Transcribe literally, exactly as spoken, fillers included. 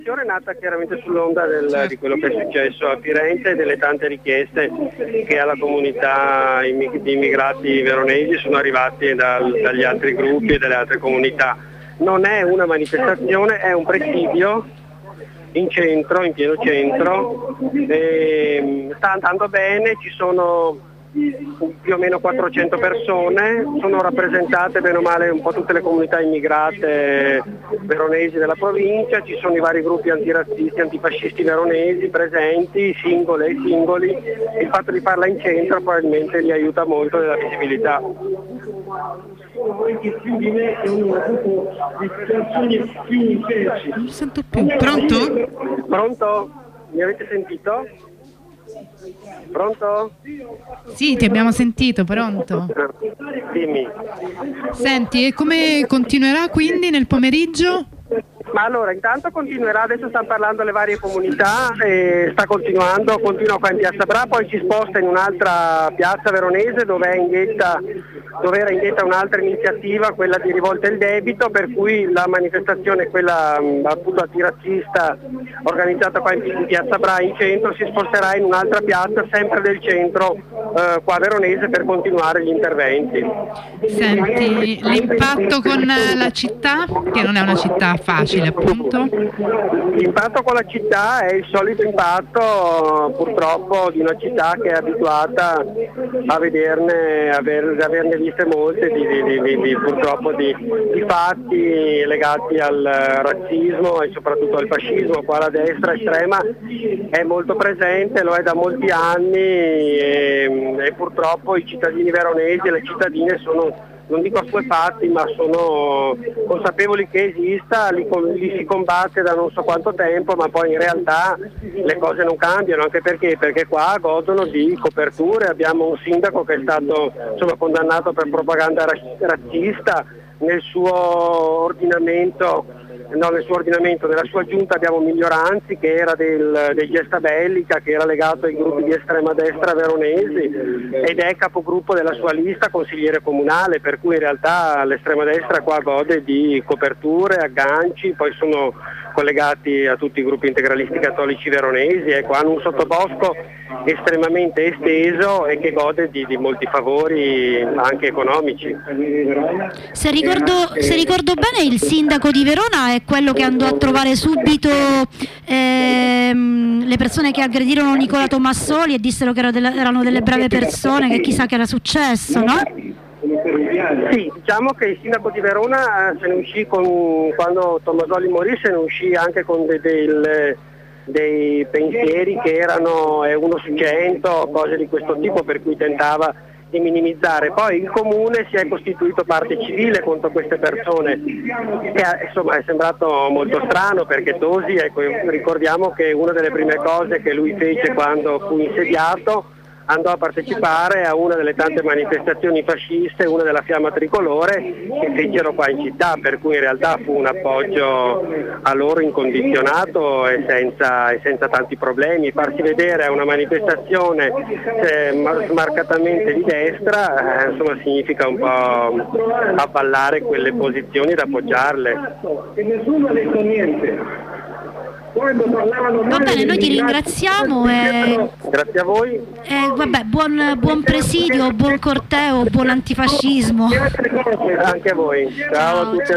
È nata chiaramente sull'onda del, di quello che è successo a Firenze e delle tante richieste che alla comunità di immigrati veronesi sono arrivate dal, dagli altri gruppi e dalle altre comunità. Non è una manifestazione, è un presidio in centro, in pieno centro, e sta andando bene, ci sono più o meno quattrocento persone, sono rappresentate bene o male un po' tutte le comunità immigrate veronesi della provincia, ci sono i vari gruppi antirazzisti, antifascisti veronesi presenti, singole e singoli, il fatto di farla in centro probabilmente li aiuta molto nella visibilità. Non sento più. Pronto? Pronto? Mi avete sentito? Pronto? Sì, ti abbiamo sentito, pronto? Dimmi. Senti, e come continuerà quindi nel pomeriggio? Ma allora, intanto continuerà, adesso stanno parlando le varie comunità, e sta continuando, continua qua in Piazza Bra, poi ci sposta in un'altra piazza veronese dove, è in ghetta, dove era in ghetta un'altra iniziativa, quella di Rivolta il Debito, per cui la manifestazione, quella appunto antirazzista organizzata qua in Piazza Bra in centro, si sposterà in un'altra piazza sempre del centro eh, qua veronese per continuare gli interventi. Senti, l'impatto con la città, che non è una città facile appunto? L'impatto con la città è il solito impatto purtroppo di una città che è abituata a vederne, aver, averne viste molte di, di, di, di, purtroppo di, di fatti legati al razzismo e soprattutto al fascismo. Qua la destra estrema è molto presente, lo è da molti anni e, e purtroppo i cittadini veronesi e le cittadine sono, non dico assuefatti, ma sono consapevoli che esista, li, li si combatte da non so quanto tempo, ma poi in realtà le cose non cambiano, anche perché, perché qua godono di coperture. Abbiamo un sindaco che è stato insomma, condannato per propaganda razzista nel suo ordinamento. No, nel suo ordinamento, nella sua giunta abbiamo Miglioranzi che era del, del Gesta Bellica, che era legato ai gruppi di estrema destra veronesi ed è capogruppo della sua lista consigliere comunale, per cui in realtà l'estrema destra qua gode di coperture, agganci, poi sono collegati a tutti i gruppi integralisti cattolici veronesi, ecco, hanno un sottobosco estremamente esteso e che gode di, di molti favori anche economici. Se ricordo, se ricordo bene, il sindaco di Verona è quello che andò a trovare subito ehm, le persone che aggredirono Nicola Tomassoli e dissero che erano delle, erano delle brave persone, che chissà che era successo, no? Sì, diciamo che il sindaco di Verona se ne uscì con, quando Tomassoli morì, se ne uscì anche con de, del, dei pensieri che erano eh, uno su cento, cose di questo tipo, per cui tentava di minimizzare. Poi il comune si è costituito parte civile contro queste persone, che insomma è sembrato molto strano perché Tosi, ecco, ricordiamo che una delle prime cose che lui fece quando fu insediato, andò a partecipare a una delle tante manifestazioni fasciste, una della Fiamma Tricolore, che fecero qua in città, per cui in realtà fu un appoggio a loro incondizionato e senza, e senza tanti problemi. Farsi vedere a una manifestazione eh, smarcatamente di destra eh, insomma significa un po' avvallare quelle posizioni ed appoggiarle. E nessuno ha detto niente. Va bene, noi ti ringraziamo e... Grazie a voi. E vabbè, buon, buon presidio, buon corteo, buon antifascismo. Anche a voi. Ciao a tutti.